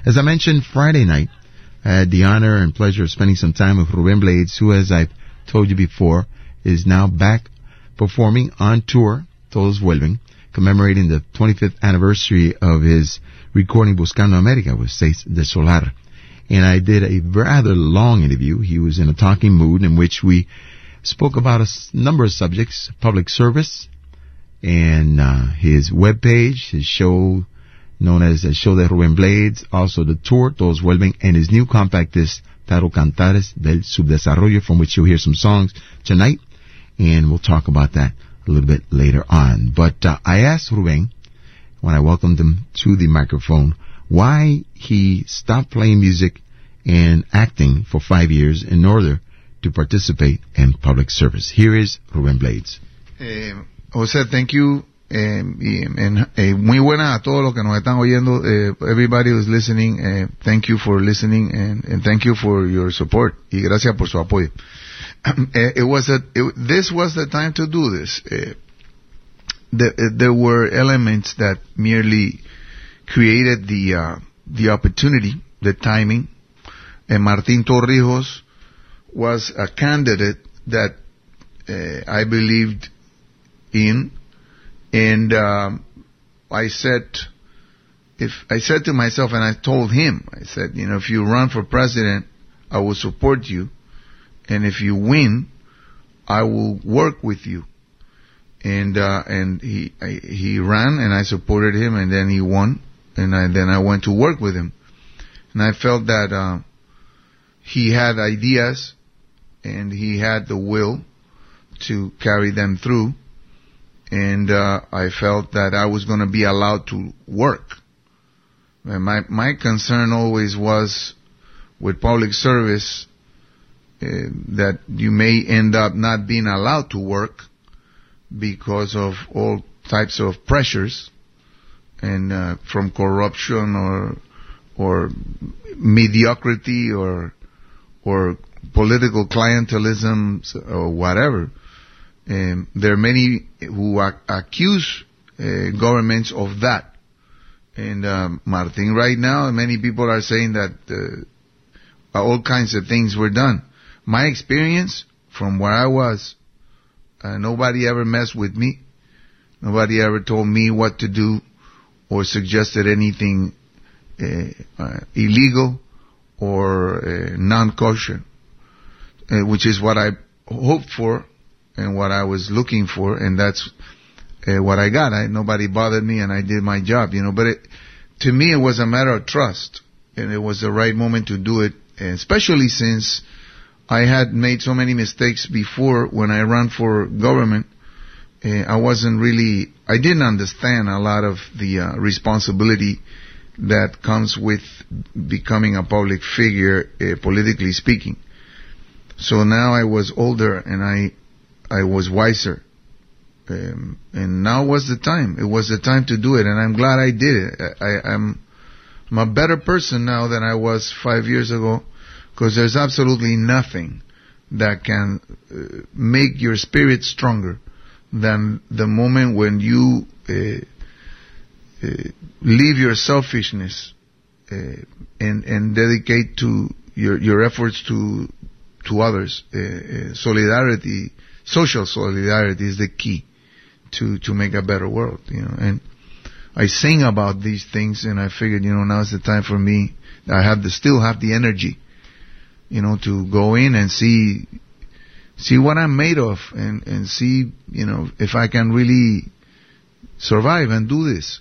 As I mentioned Friday night, I had the honor and pleasure of spending some time with Ruben Blades, who, as I've told you before, is now back performing on tour, Todos Vuelven, commemorating the 25th anniversary of his recording Buscando America with Seis de Solar. And I did a rather long interview. He was in a talking mood in which we spoke about a number of subjects: public service, and his webpage, his show known as El Show de Ruben Blades, also the tour, Todos Vuelven, and his new compact disc titled Cantares del Subdesarrollo, from which you'll hear some songs tonight, and we'll talk about that a little bit later on. But I asked Ruben, when I welcomed him to the microphone, why he stopped playing music and acting for 5 years in order to participate in public service. Here is Ruben Blades. José, thank you. Muy buena a todos los que nos están oyendo. Everybody who's listening, thank you for listening and thank you for your support. Y gracias por su apoyo. This was the time to do this. There were elements that merely created the opportunity, the timing. And Martín Torrijos was a candidate that I believed in. And I said to myself, and I told him, I said, if you run for president, I will support you, and if you win, I will work with you. And he ran, and I supported him, and then he won, and then I went to work with him, and I felt that he had ideas, and he had the will to carry them through. And I felt that I was going to be allowed to work. And my concern always was with public service that you may end up not being allowed to work because of all types of pressures and from corruption or mediocrity or political clientelism or whatever. There are many who accuse governments of that. And Martin, right now, many people are saying that all kinds of things were done. My experience from where I was, nobody ever messed with me. Nobody ever told me what to do or suggested anything illegal or non-kosher, which is what I hoped for and what I was looking for, and that's what I got. Nobody bothered me, and I did my job, But to me, it was a matter of trust, and it was the right moment to do it, especially since I had made so many mistakes before when I ran for government. I didn't understand a lot of the responsibility that comes with becoming a public figure, politically speaking. So now I was older, and I was wiser. And now was the time. It was the time to do it, and I'm glad I did it. I'm a better person now than I was 5 years ago, because there's absolutely nothing that can make your spirit stronger than the moment when you leave your selfishness and dedicate to your efforts to others. Solidarity, social solidarity is the key to make a better world, And I sing about these things, and I figured, now's the time for me. I still have the energy, to go in and see what I'm made of, and see, if I can really survive and do this,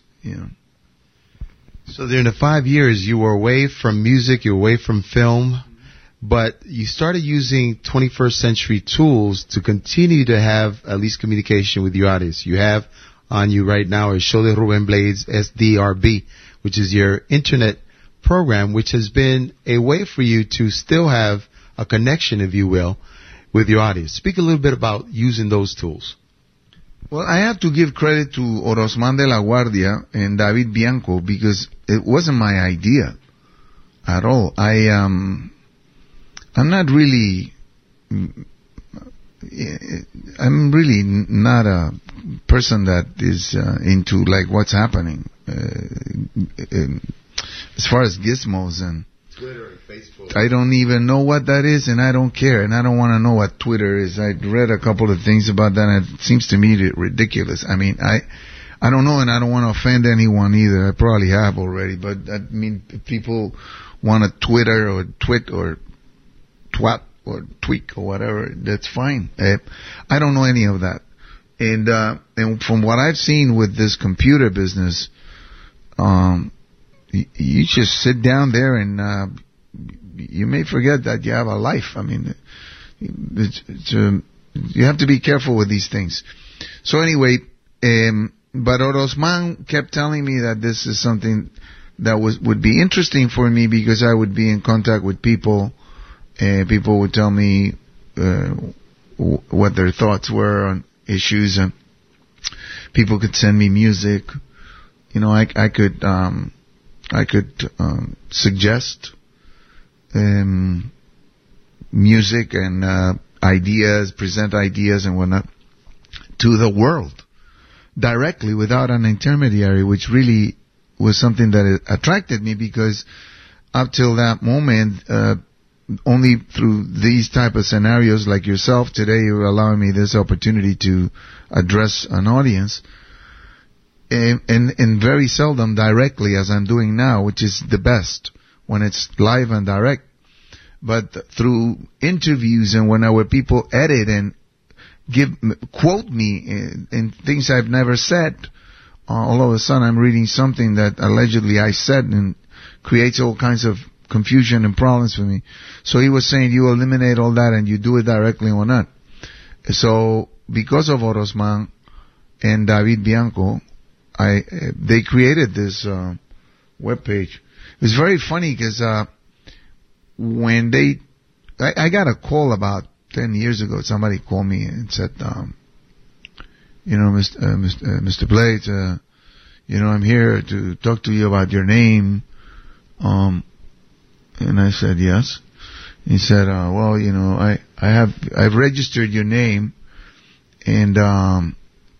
So during the 5 years, you were away from music, you were away from film, but you started using 21st century tools to continue to have at least communication with your audience. You have on you right now a Show de Ruben Blades, SDRB, which is your internet program, which has been a way for you to still have a connection, if you will, with your audience. Speak a little bit about using those tools. Well, I have to give credit to Orozman de la Guardia and David Bianco, because it wasn't my idea at all. I'm really not a person that is into like what's happening. as far as gizmos and Twitter and Facebook. I don't even know what that is, and I don't care, and I don't want to know what Twitter is. I read a couple of things about that, and it seems to me ridiculous. I mean, I don't know, and I don't want to offend anyone either. I probably have already, but I mean, if people want to Twitter or twit or twat or tweak or whatever, that's fine. I don't know any of that. And from what I've seen with this computer business, you just sit down there and you may forget that you have a life. I mean, you have to be careful with these things. So anyway, but Orozman kept telling me that this is something that would be interesting for me because I would be in contact with people, and people would tell me what their thoughts were on issues, and people could send me music. You know, I could suggest music and ideas, present ideas and whatnot to the world directly without an intermediary, which really was something that attracted me because up till that moment, only through these type of scenarios like yourself today, you're allowing me this opportunity to address an audience. And very seldom directly as I'm doing now, which is the best when it's live and direct. But through interviews and whenever people edit and quote me in things I've never said, all of a sudden I'm reading something that allegedly I said and creates all kinds of confusion and problems for me. So he was saying you eliminate all that and you do it directly or not. So because of Orozman and David Bianco, they created this webpage. It was very funny because when I got a call about 10 years ago. Somebody called me and said, Mr. Blades, I'm here to talk to you about your name. And I said, yes. He said, I've registered your name and I'm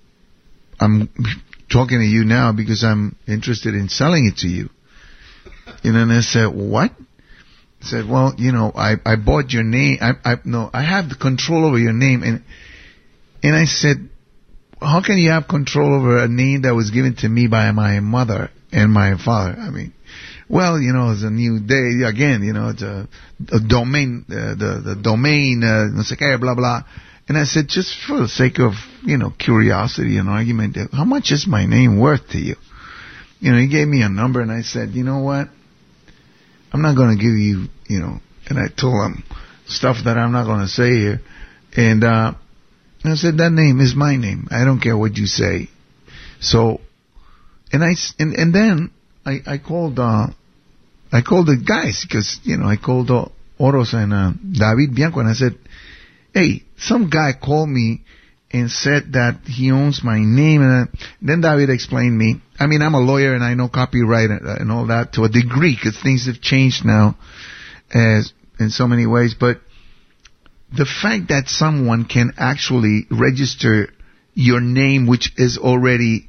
talking to you now because I'm interested in selling it to you. And I said, what? I said, I bought your name. I have the control over your name. And I said, how can you have control over a name that was given to me by my mother and my father? I mean, it's a new day. Again, it's a domain, the domain, no sé qué, blah, blah. And I said, just for the sake of, curiosity and argument, how much is my name worth to you? He gave me a number and I said, you know what? I'm not going to give you, and I told him stuff that I'm not going to say here. And I said, that name is my name. I don't care what you say. So, and then I called the guys because, I called Oros and David Bianco and I said, hey, some guy called me and said that he owns my name. And then David explained me. I mean, I'm a lawyer and I know copyright and all that to a degree because things have changed now in so many ways. But the fact that someone can actually register your name, which is already,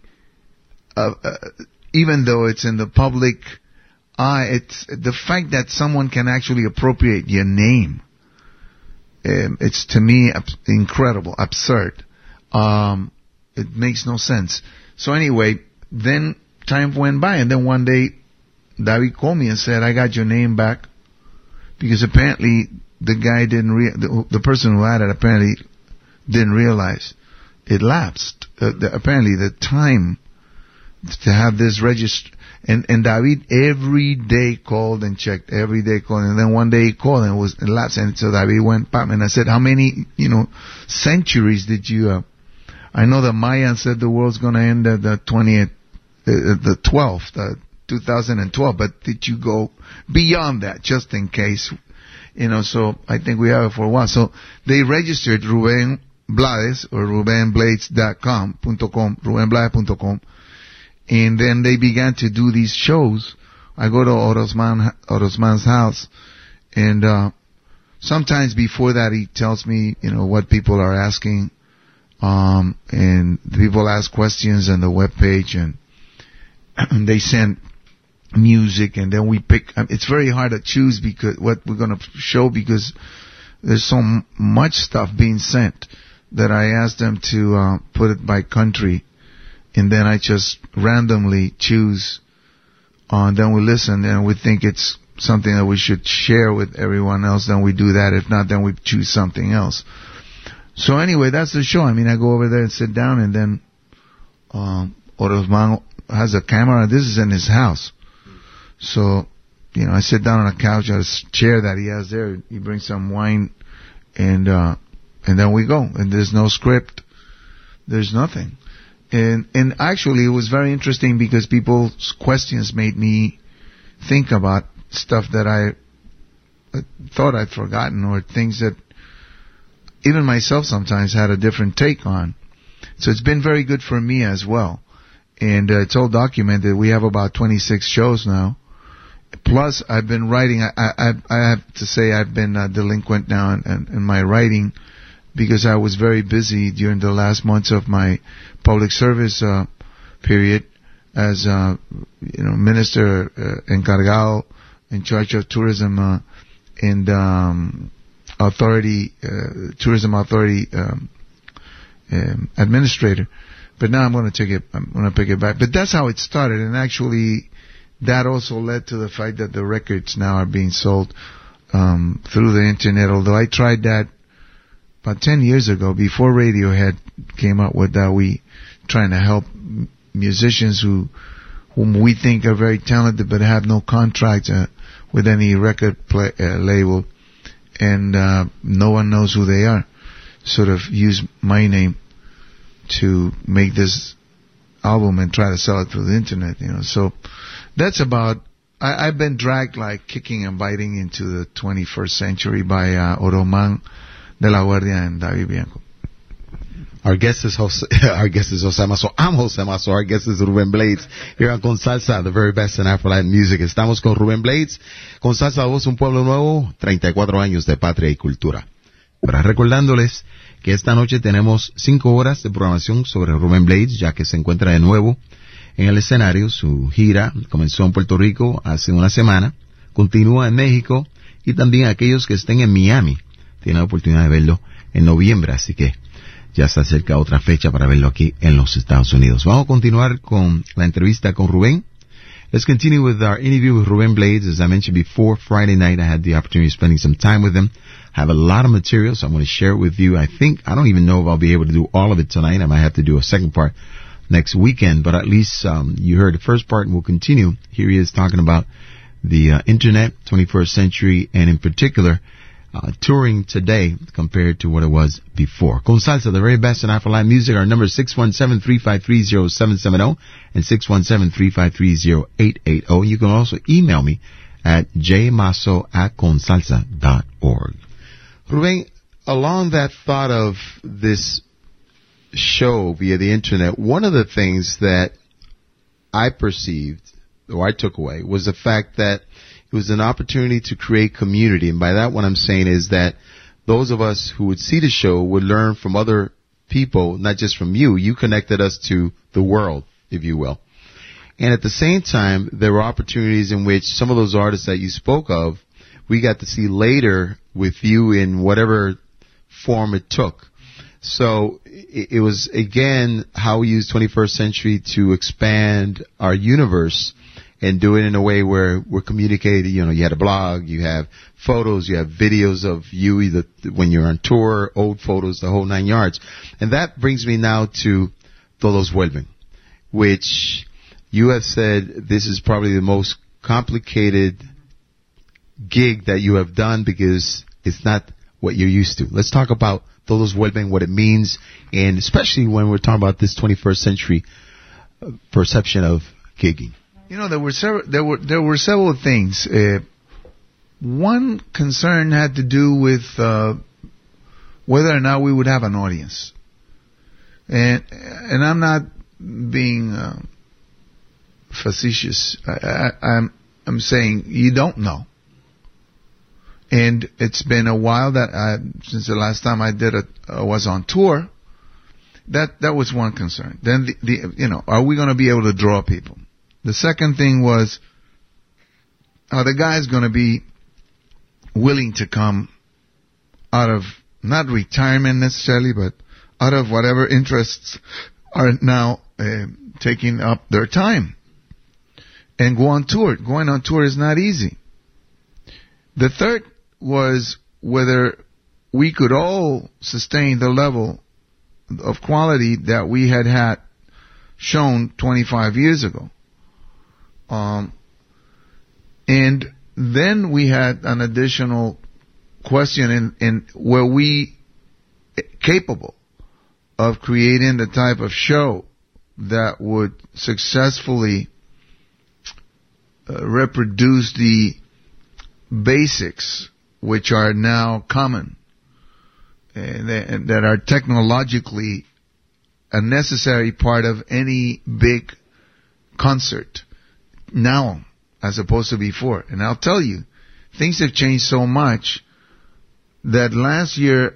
even though it's in the public eye, it's the fact that someone can actually appropriate your name. It's to me incredible, absurd. It makes no sense. So anyway, then time went by, and then one day, David called me and said, "I got your name back," because apparently the guy the person who had it apparently didn't realize it lapsed. Apparently the time to have this registered. And David every day called and checked, and then one day he called and it lapsed, and so David went pop, and I said, how many, centuries did you, I know the Mayans said the world's gonna end at the 12th, 2012, but did you go beyond that, just in case, so I think we have it for a while. So they registered Ruben Blades, or RubenBlades.com, RubenBlades.com. And then they began to do these shows. I go to Orozman's house, and sometimes before that he tells me, what people are asking, and people ask questions on the webpage, and they send music, and then we pick. It's very hard to choose because what we're going to show, because there's so much stuff being sent that I asked them to put it by country, and then I just randomly choose. Then we listen, and we think it's something that we should share with everyone else. Then we do that. If not, then we choose something else. So anyway, that's the show. I mean, I go over there and sit down, and then Orozman has a camera. This is in his house. So, I sit down on a couch, on a chair that he has there. He brings some wine, and then we go. And there's no script. There's nothing. And actually, it was very interesting because people's questions made me think about stuff that I thought I'd forgotten, or things that even myself sometimes had a different take on. So it's been very good for me as well. And it's all documented. We have about 26 shows now. Plus, I've been writing. I have to say I've been delinquent now in my writing, because I was very busy during the last months of my public service period as minister encargado in charge of tourism and tourism authority administrator. But now I'm going to pick it back. But that's how it started, and actually that also led to the fact that the records now are being sold through the internet. Although I tried that about 10 years ago, before Radiohead came up with that, we trying to help musicians whom we think are very talented but have no contract with any record label, and no one knows who they are. Sort of use my name to make this album and try to sell it through the internet, So that's about. I've been dragged like kicking and biting into the 21st century by Orozman de la Guardia and David Bianco. Our guest is Jose Mazo. I'm Jose Mazo. Our guest is Ruben Blades. Here on Con Salsa, the very best in Afro-Latin music. Estamos con Ruben Blades. Con Salsa Voz, un pueblo nuevo, 34 años de patria y cultura. Pero recordándoles que esta noche tenemos 5 horas de programación sobre Ruben Blades, ya que se encuentra de nuevo en el escenario. Su gira comenzó en Puerto Rico hace una semana, continúa en México, y también aquellos que estén en Miami tienen la oportunidad de verlo en noviembre, así que ya está cerca otra fecha para verlo aquí en los Estados Unidos. Vamos a continuar con la entrevista con Rubén. Let's continue with our interview with Ruben Blades. As I mentioned before, Friday night I had the opportunity of spending some time with him. I have a lot of material, so I'm going to share it with you. I don't even know if I'll be able to do all of it tonight. I might have to do a second part next weekend, but at least you heard the first part, and we'll continue. Here he is talking about the internet, 21st century, and in particular, touring today compared to what it was before. Con Salsa, the very best in Afro-Latin music. Our number is 617-353-0770 and 617-353-0880. You can also email me at jmaso@consalsa.org. Ruben, along that thought of this show via the internet, one of the things that I perceived, or I took away, was the fact that it was an opportunity to create community. And by that, what I'm saying is that those of us who would see the show would learn from other people, not just from you. You connected us to the world, if you will. And at the same time, there were opportunities in which some of those artists that you spoke of, we got to see later with you in whatever form it took. So it was, again, how we use 21st century to expand our universe and do it in a way where we're communicating. You had a blog, you have photos, you have videos of you either when you're on tour, old photos, the whole 9 yards. And that brings me now to Todos Vuelven, which you have said this is probably the most complicated gig that you have done because it's not what you're used to. Let's talk about Todos Vuelven, what it means, and especially when we're talking about this 21st century perception of gigging. There were several things. One concern had to do with whether or not we would have an audience, and I'm not being facetious. I'm saying you don't know, and it's been a while since the last time I was on tour. That was one concern. Then are we going to be able to draw people? The second thing was, are the guys going to be willing to come out of not retirement necessarily, but out of whatever interests are now taking up their time and go on tour. Going on tour is not easy. The third was whether we could all sustain the level of quality that we had shown 25 years ago. And then we had an additional question in were we capable of creating the type of show that would successfully reproduce the basics which are now common and that are technologically a necessary part of any big concert now as opposed to before. And I'll tell you, things have changed so much that last year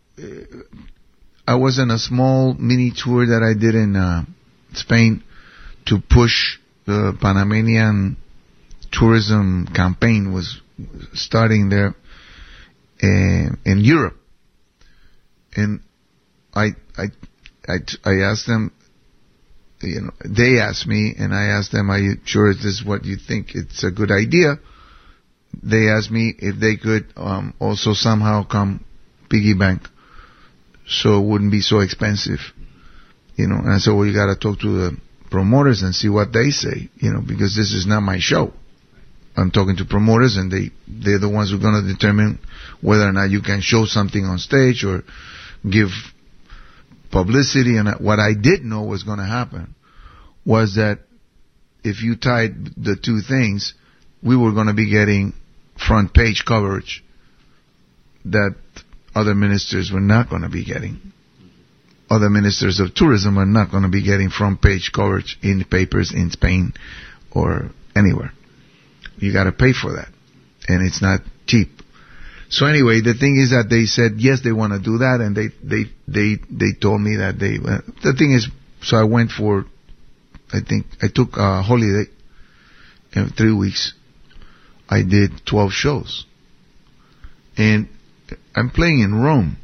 I was in a small mini tour that I did in Spain to push the Panamanian tourism campaign was starting there in Europe. And I asked them, they asked me, and I asked them, are you sure is this what you think it's a good idea? They asked me if they could also somehow come piggy bank so it wouldn't be so expensive. And I said, well, you gotta talk to the promoters and see what they say, because this is not my show. I'm talking to promoters and they're the ones who are gonna determine whether or not you can show something on stage or give publicity. And what I did know was gonna happen was that if you tied the two things, we were gonna be getting front page coverage that other ministers were not gonna be getting. Other ministers of tourism are not going to be getting front page coverage in the papers in Spain or anywhere. You got to pay for that, and it's not cheap. So anyway, the thing is that they said yes, they want to do that, and they told me that the thing is, so I went for, I took a holiday, and 3 weeks, I did 12 shows, and I'm playing in Rome.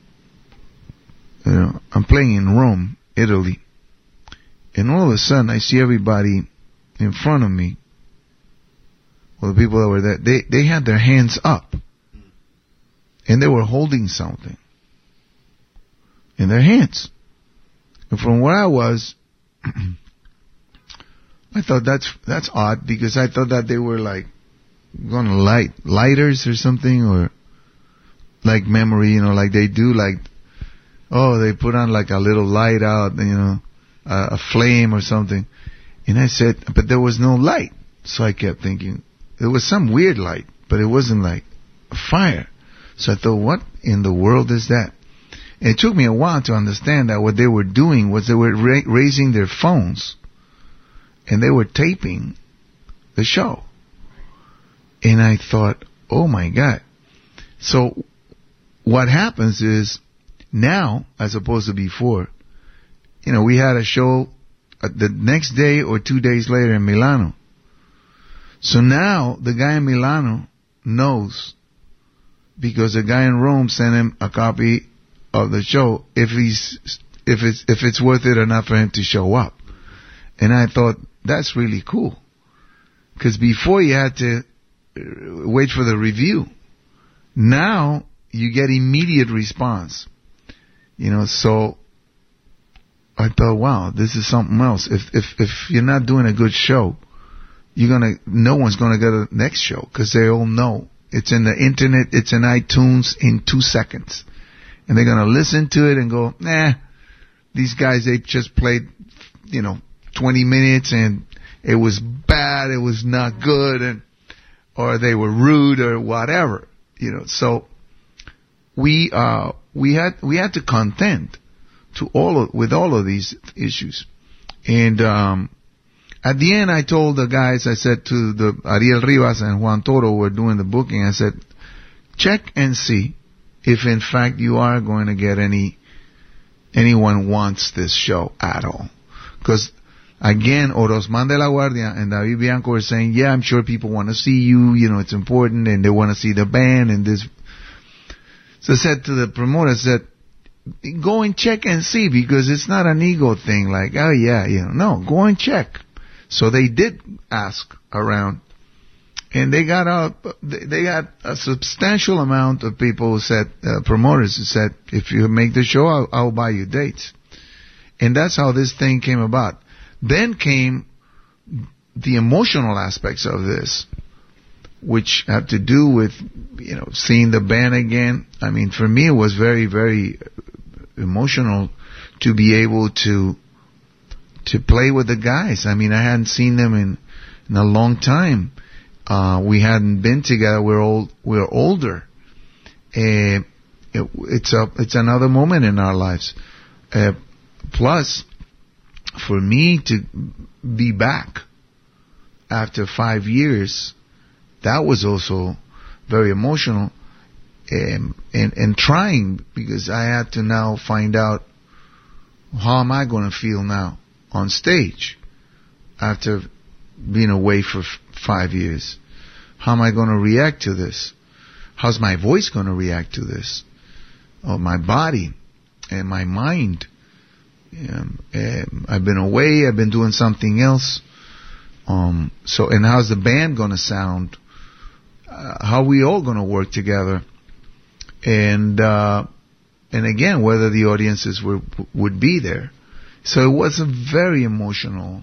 I'm playing in Rome, Italy, and all of a sudden I see everybody in front of me, well, the people that were there, they had their hands up, and they were holding something in their hands. And from where I was, I thought that's odd, because I thought that they were like going to light lighters or something, or like memory, like they do, like, oh, they put on like a little light out, a flame or something. And I said, but there was no light. So I kept thinking, there was some weird light, but it wasn't like a fire. So I thought, what in the world is that? And it took me a while to understand that what they were doing was they were raising their phones and they were taping the show. And I thought, oh my God. So what happens is, now, as opposed to before, we had a show the next day or 2 days later in Milano. So now the guy in Milano knows, because the guy in Rome sent him a copy of the show if it's worth it or not for him to show up. And I thought, that's really cool, because before you had to wait for the review. Now you get immediate response. So I thought, wow, this is something else. If you're not doing a good show, no one's gonna get a next show, because they all know it's in the internet, it's in iTunes in 2 seconds, and they're gonna listen to it and go, nah, these guys, they just played, 20 minutes and it was bad, it was not good, or they were rude or whatever, So we had to contend with all of these issues. And at the end, I told the guys, I said to the Ariel Rivas and Juan Toro were doing the booking, I said, check and see if in fact you are going to get anyone wants this show at all. Because again, Orozman de la Guardia and David Bianco were saying, yeah, I'm sure people want to see you, it's important, and they want to see the band and this. So I said to the promoter, I said, go and check and see, because it's not an ego thing like, oh yeah, no, go and check. So they did ask around, and they got a substantial amount of people who said, promoters who said, if you make the show, I'll buy you dates. And that's how this thing came about. Then came the emotional aspects of this, which had to do with, seeing the band again. I mean, for me, it was very, very emotional to be able to play with the guys. I mean, I hadn't seen them in a long time. We hadn't been together. We're older. It's another moment in our lives. Plus, for me to be back after 5 years, that was also very emotional, and trying, because I had to now find out, how am I going to feel now on stage after being away for 5 years? How am I going to react to this? How's my voice going to react to this? Or my body and my mind? I've been away. I've been doing something else. And how's the band going to sound? How are we all going to work together? And again, whether the audiences would be there. So it was a very emotional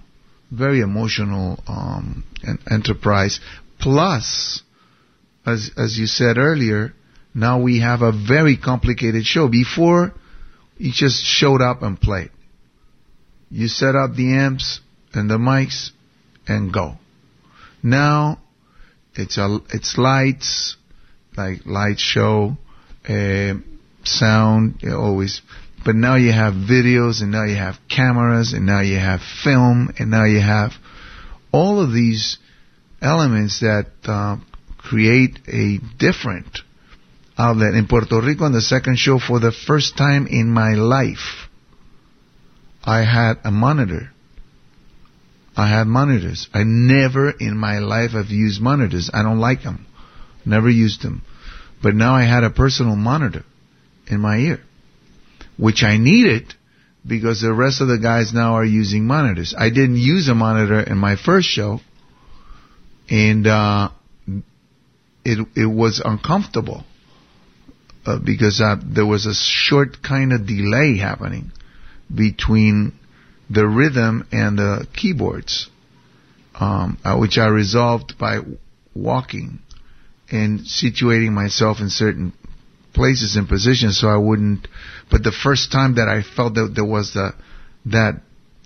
enterprise. Plus, as you said earlier, now we have a very complicated show. Before, you just showed up and played. You set up the amps and the mics and go. Now, it's lights, like light show, sound, always. But now you have videos, and now you have cameras, and now you have film, and now you have all of these elements that create a different outlet. In Puerto Rico, on the second show, for the first time in my life, I had a monitor. I had monitors. I never in my life have used monitors. I don't like them. Never used them. But now I had a personal monitor in my ear, which I needed because the rest of the guys now are using monitors. I didn't use a monitor in my first show, and it was uncomfortable because there was a short kind of delay happening between the rhythm and the keyboards, which I resolved by walking and situating myself in certain places and positions so I wouldn't. But the first time that I felt that there was that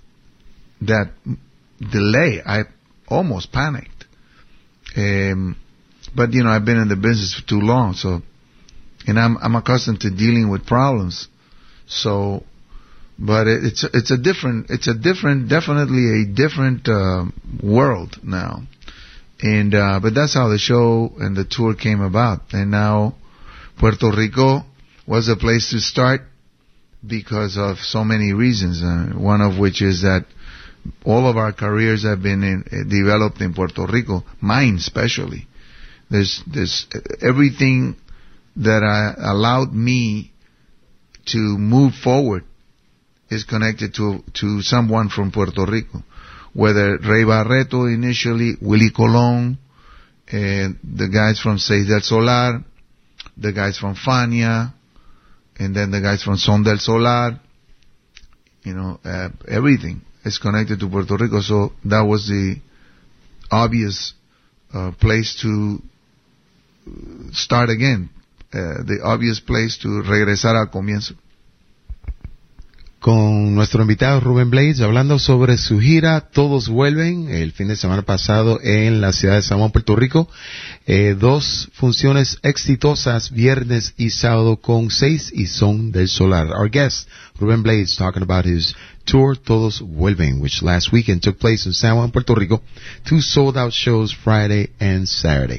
delay, I almost panicked. But I've been in the business for too long, so, and I'm accustomed to dealing with problems. So, but it's definitely a different world now. And but that's how the show and the tour came about. And now Puerto Rico was a place to start because of so many reasons. One of which is that all of our careers have been developed in Puerto Rico, mine especially. There's everything that allowed me to move forward is connected to someone from Puerto Rico. Whether Rey Barreto initially, Willie Colon, the guys from Seis del Solar, the guys from Fania, and then the guys from Son del Solar, everything is connected to Puerto Rico. So that was the obvious place to start again, the obvious place to regresar al comienzo. Con nuestro invitado Rubén Blades, hablando sobre su gira Todos Vuelven, el fin de semana pasado en la ciudad de San Juan, Puerto Rico. 2 funciones exitosas, viernes y sábado, con Seis y Son del Solar. Our guest, Rubén Blades, talking about his tour Todos Vuelven, which last weekend took place in San Juan, Puerto Rico. 2 sold-out shows Friday and Saturday.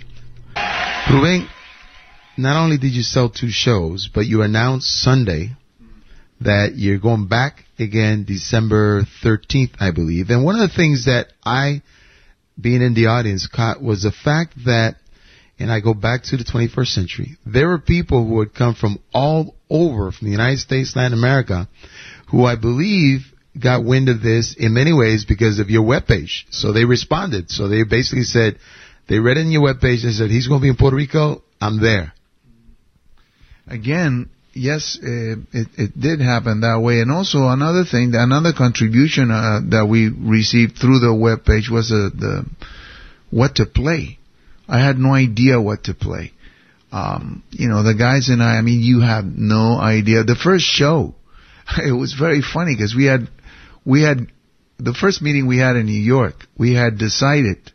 Rubén, not only did you sell 2 shows, but you announced Sunday that you're going back again December 13th, I believe. And one of the things that I, being in the audience, caught was the fact that, and I go back to the 21st century, there were people who had come from all over, from the United States, Latin America, who I believe got wind of this in many ways because of your webpage. So they responded. So they basically said, they read in your webpage, they said, he's going to be in Puerto Rico, I'm there. Again, yes, it did happen that way. And also another thing, another contribution that we received through the webpage was the what to play. I had no idea what to play. The guys and I mean, you have no idea. The first show, it was very funny because we had the first meeting we had in New York, we had decided,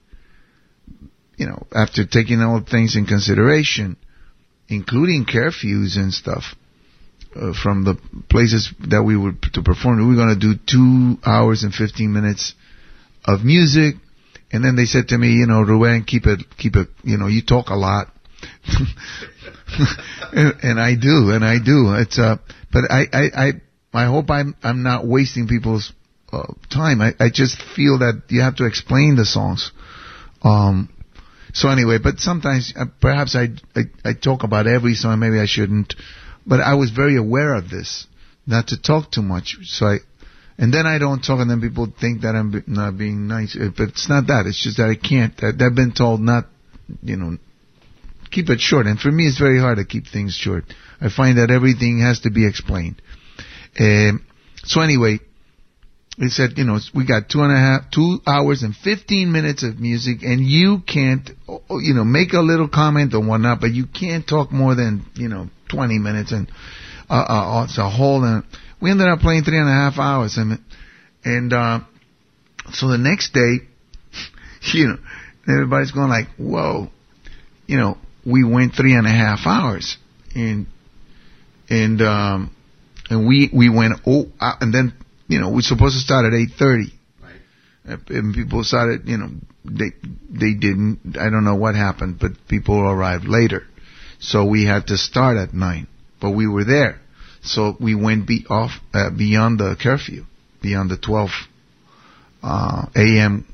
after taking all things in consideration, including curfews and stuff, from the places that we were to perform, we were going to do 2 hours and 15 minutes of music. And then they said to me, Ruben, keep it, you talk a lot. and I do. It's, but I hope I'm not wasting people's, time. I just feel that you have to explain the songs. So anyway, but sometimes, perhaps I talk about every song, maybe I shouldn't, but I was very aware of this, not to talk too much. And then I don't talk, and then people think that I'm not being nice. But it's not that. It's just that I can't. I've been told not, keep it short. And for me, it's very hard to keep things short. I find that everything has to be explained. So anyway, they said, we got 2 hours and 15 minutes of music, and you can't, make a little comment or whatnot, but you can't talk more than, 20 minutes. And it's a whole. And we ended up playing 3.5 hours, and so the next day, everybody's going like, whoa, we went 3.5 hours, and we went, and then, we're supposed to start at 8:30. Right. And people started, they didn't, I don't know what happened, but people arrived later. So we had to start at 9, but we were there. So we went beyond the curfew, beyond the 12 a.m.,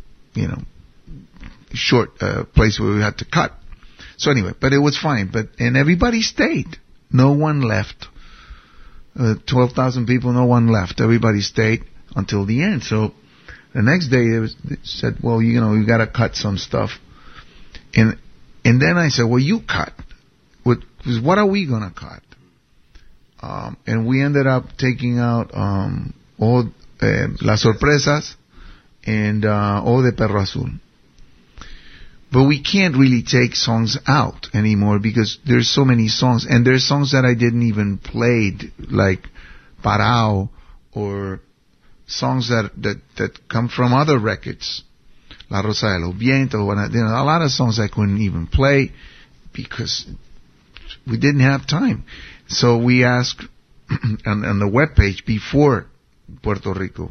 short place where we had to cut. So anyway, but it was fine. And everybody stayed. No one left. 12,000 people, no one left. Everybody stayed until the end. So the next day they said, well, you got to cut some stuff. And then I said, well, you cut. What are we going to cut? And we ended up taking out all Las Sorpresas and all de Perro Azul. But we can't really take songs out anymore because there's so many songs, and there's songs that I didn't even play, like Parao, or songs that come from other records, La Rosa de los Vientos, a lot of songs I couldn't even play because we didn't have time. So we asked on the webpage before Puerto Rico,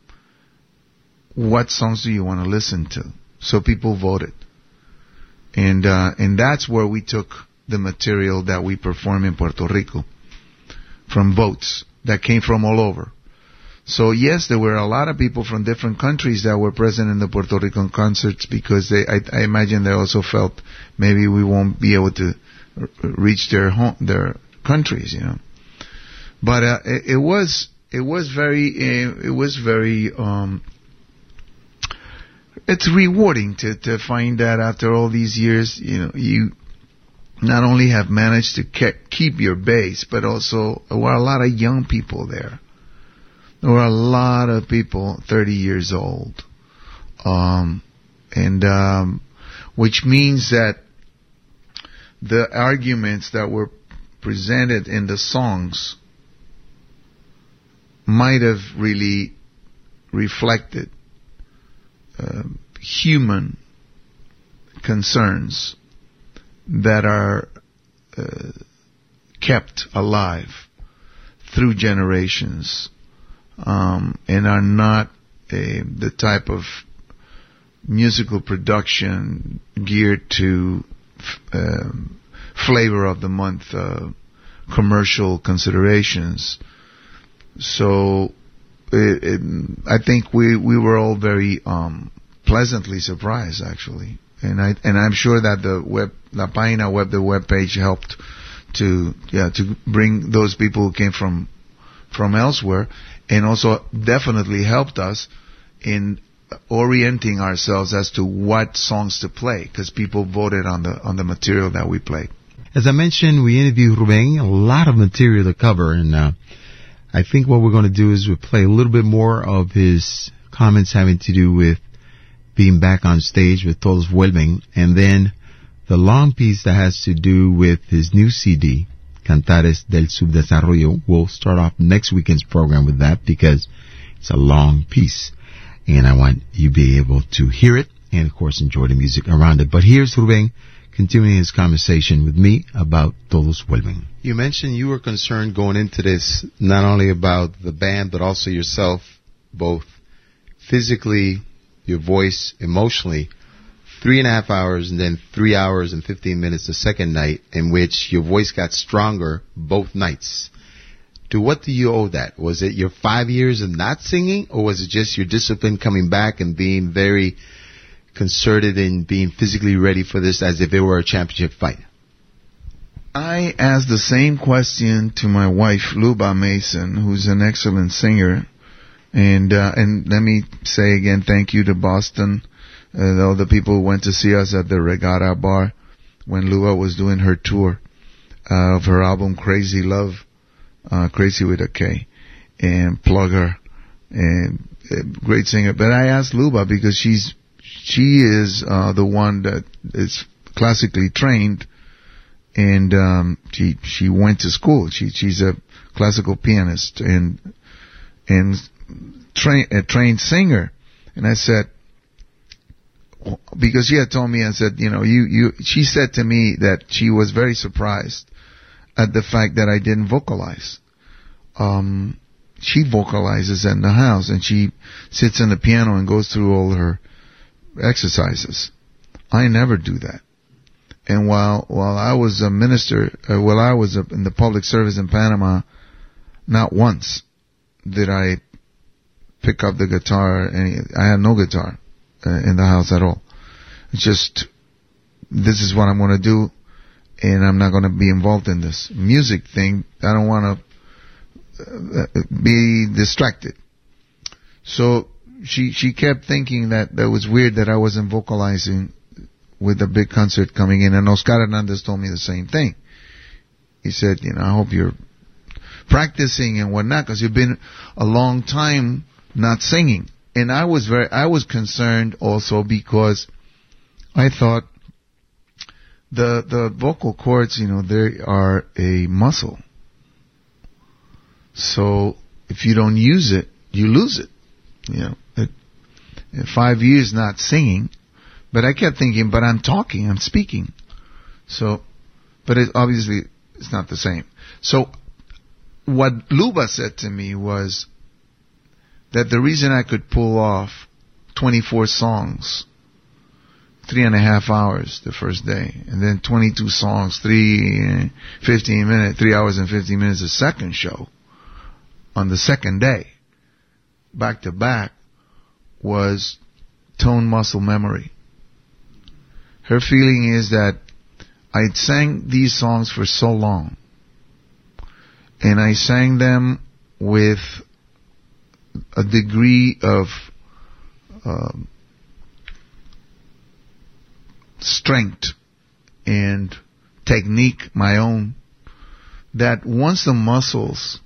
what songs do you want to listen to? So people voted. And that's where we took the material that we perform in Puerto Rico from votes that came from all over. So yes, there were a lot of people from different countries that were present in the Puerto Rican concerts because I imagine they also felt maybe we won't be able to reach their countries, But it was very it's rewarding to find that after all these years, you not only have managed to keep your base, but also there were a lot of young people there. There were a lot of people 30 years old, which means that the arguments that were presented in the songs might have really reflected human concerns that are kept alive through generations, and are not the type of musical production geared to flavor of the month commercial considerations. So I think we were all very pleasantly surprised, actually, and I'm sure that the web page helped to bring those people who came from elsewhere, and also definitely helped us in orienting ourselves as to what songs to play, because people voted on the material that we played. As I mentioned, we interviewed Ruben, a lot of material to cover, and I think what we're going to do is we'll play a little bit more of his comments having to do with being back on stage with Todos Vuelven, and then the long piece that has to do with his new CD, Cantares del Subdesarrollo. We'll start off next weekend's program with that because it's a long piece, and I want you to be able to hear it and, of course, enjoy the music around it. But here's Ruben continuing his conversation with me about Todos Vuelven. You mentioned you were concerned going into this not only about the band but also yourself, both physically, your voice, emotionally. 3.5 hours and then 3 hours and 15 minutes the second night, in which your voice got stronger both nights. To what do you owe that? Was it your 5 years of not singing, or was it just your discipline coming back and being very concerted in being physically ready for this as if it were a championship fight? I asked the same question to my wife, Luba Mason, who's an excellent singer. And let me say again, thank you to Boston, all the people who went to see us at the Regatta Bar when Luba was doing her tour of her album Crazy Love, Crazy with a K, and plug her, and great singer. But I asked Luba because she is the one that is classically trained, and she went to school. She's a classical pianist and a trained singer. And I said, because she had told me, I said, she said to me that she was very surprised at the fact that I didn't vocalize. She vocalizes in the house, and she sits on the piano and goes through all her exercises. I never do that. And while I was a minister, while I was in the public service in Panama, not once did I pick up the guitar. I had no guitar in the house at all. It's just, this is what I'm going to do, and I'm not going to be involved in this music thing. I don't want to be distracted. So she kept thinking that was weird that I wasn't vocalizing with the big concert coming in, and Oscar Hernandez told me the same thing. He said, I hope you're practicing and whatnot, because you've been a long time not singing. And I was concerned also because I thought the vocal cords, they are a muscle. So if you don't use it, you lose it. 5 years not singing, but I kept thinking, but I'm talking, I'm speaking. So, but obviously it's not the same. So what Luba said to me was that the reason I could pull off 24 songs, 3.5 hours the first day, and then 22 songs, 3 hours and 15 minutes the second show, on the second day, back to back, was tone muscle memory. Her feeling is that I'd sang these songs for so long, and I sang them with a degree of strength and technique, my own, that once the muscles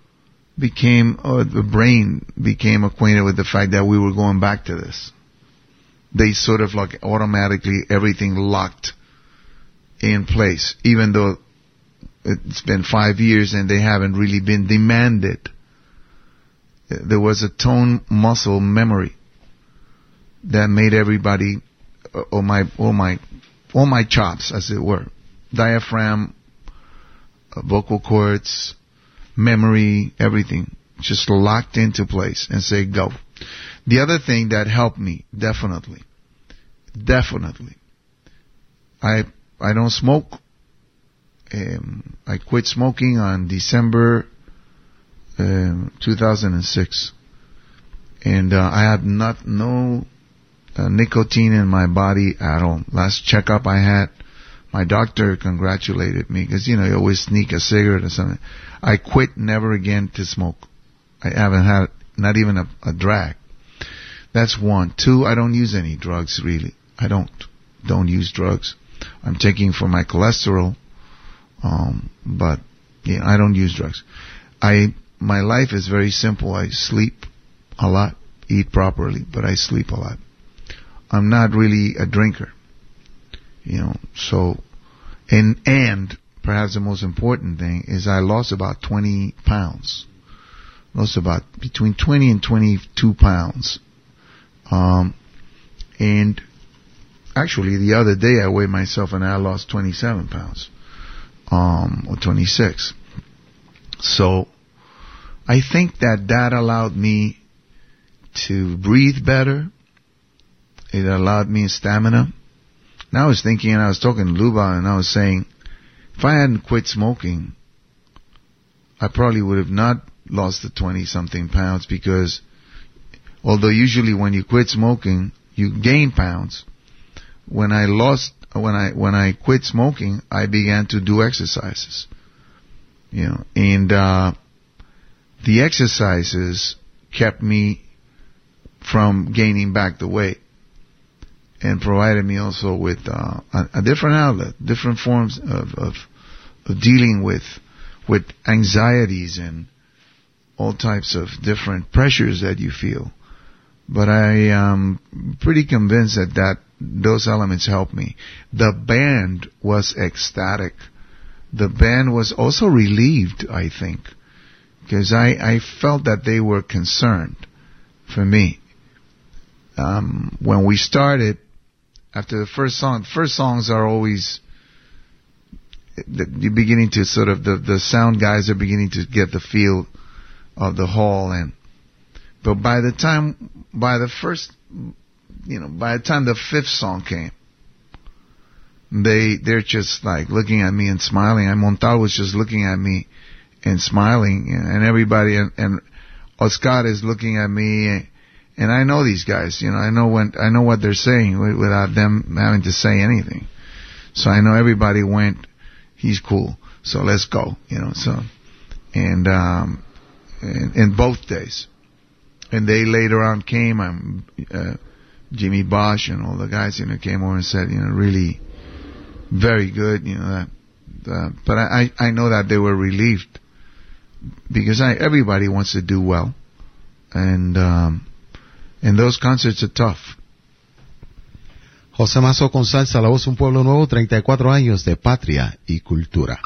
the brain became acquainted with the fact that we were going back to this, they sort of like automatically everything locked in place, even though it's been 5 years and they haven't really been demanded. There was a tone muscle memory that made everybody, all my chops, as it were, diaphragm, vocal cords, memory, everything, just locked into place and say go. The other thing that helped me, definitely, I don't smoke. I quit smoking on December 2006. And I had no nicotine in my body at all. Last checkup I had, my doctor congratulated me because, you always sneak a cigarette or something. I quit never again to smoke. I haven't had not even a drag. That's one. Two, I don't use any drugs really. I don't use drugs. I'm taking for my cholesterol, but yeah, I don't use drugs. My life is very simple. I sleep a lot, eat properly, but I sleep a lot. I'm not really a drinker, so, and perhaps the most important thing is I lost about 20 pounds. Lost about between 20 and 22 pounds. And actually the other day I weighed myself and I lost 27 pounds, or 26. So I think that allowed me to breathe better. It allowed me stamina. Now I was thinking, and I was talking to Luba, and I was saying, if I hadn't quit smoking, I probably would have not lost the 20-something pounds, because although usually when you quit smoking, you gain pounds. When I quit smoking, I began to do exercises. And the exercises kept me from gaining back the weight, and provided me also with a different outlet, different forms of dealing with anxieties and all types of different pressures that you feel. But I am pretty convinced that those elements helped me. The band was ecstatic. The band was also relieved, I think, because I felt that they were concerned for me. When we started, after the first songs are always, you're beginning to sort of, the sound guys are beginning to get the feel of the hall, but by the time the fifth song came, they're just like looking at me and smiling. And Montal was just looking at me and smiling, and everybody, and Oscar is looking at me, and I know these guys, I know what they're saying without them having to say anything. So I know everybody went, he's cool, so let's go, so, and in both days. And they later on came, Jimmy Bosch and all the guys, came over and said, really very good, but I know that they were relieved, because everybody wants to do well, and those concerts are tough. José Mazo con Salsa, la voz de un pueblo nuevo, 34 años de patria y cultura.